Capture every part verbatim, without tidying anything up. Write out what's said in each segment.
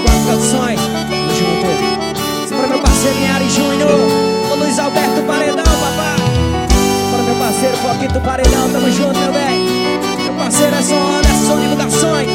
quatro Produções, tamo junto. Isso pra meu parceiro Linhares Júnior, o Luiz Alberto Paredão, papai. Para meu parceiro Foquito Paredão, tamo junto, meu bem. Meu parceiro é Som Anderson Divulgações.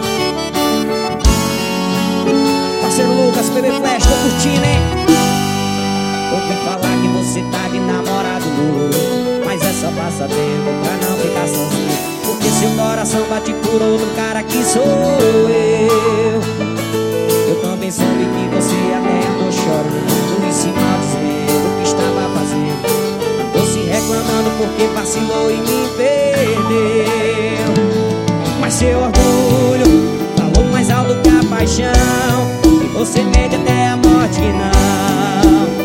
Parceiro Lucas, P B Flash, tô curtindo, hein? Ouvi falar que você tá de namorado novo, mas é só passatempo pra não ficar sozinho, porque seu coração bate por outro cara que sou eu. Eu também soube que você até andou chorando em cima dizendo o que estava fazendo. Andou se reclamando porque vacilou e me perdeu. Mas seu orgulho falou mais alto que a paixão, e você mede até a morte que não.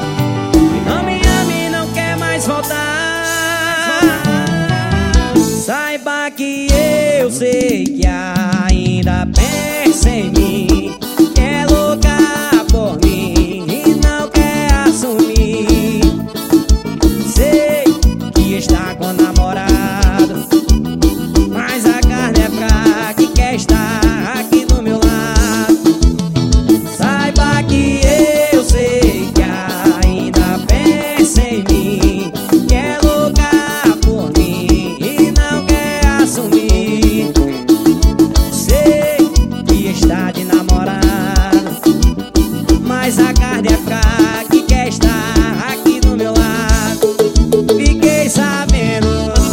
Saiba que eu sei que ainda pensa em mim, que é louca por mim e não quer assumir. Sei que está com namorado, mas a carne é fraca e quer estar aqui do meu lado. Saiba que eu sei que ainda pensa em mim, que é louca por mim e não quer assumir. Sei que está de namorado, mas a carne é fraca e quer estar aqui do meu lado. Fiquei sabendo.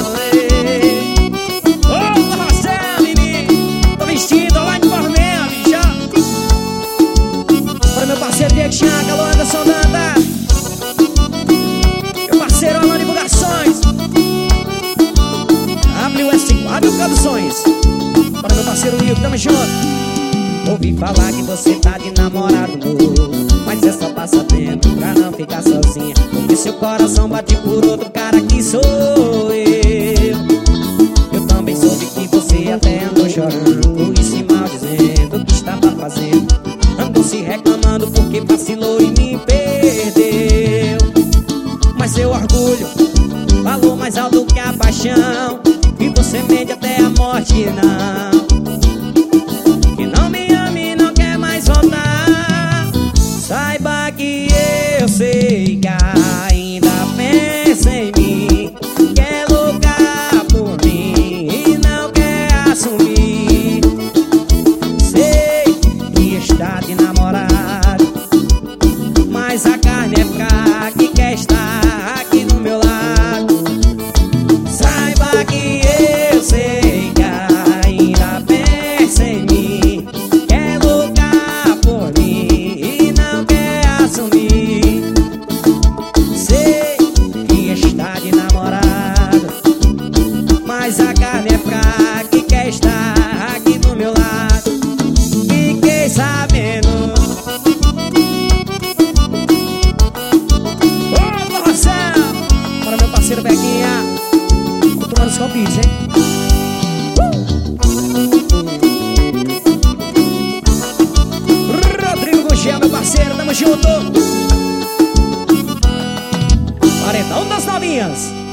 Ô, Marcelo, menino, tô vestido lá de Bornel, já. Para meu parceiro Diego Chaga, alô Anderson Danda. Meu parceiro Alô Divulgações, W S quatro Produções. Para meu parceiro Will, tamo junto. Ouvi falar que você tá de namorado novo, mas é só passatempo pra não ficar sozinha, porque seu coração bate por outro cara que sou eu. Eu também soube que você até andou chorando e se maldizendo o que estava fazendo. Andou se reclamando porque vacilou e me perdeu. Mas seu orgulho falou mais alto que a paixão, e você mente até a morte não. Que não me ame e não quer mais voltar. Saiba que eu sei que ainda pensa em mim, que é louca por mim e não quer assumir. Sei que está de namorado, mas a carne é fraca e quer estar aqui do meu lado. Saiba que eu sei que ainda pensa em mim, que é louca por mim e não quer assumir. Sei que está de namorado, mas a carne é fraca e quer estar aqui do meu lado. Fiquei sabendo. Ô, Marcelo, para meu parceiro Bequinha, tô tomando os convites, hein? Uh! Rodrigo Gugel, meu parceiro, tamo junto. Paredão das novinhas.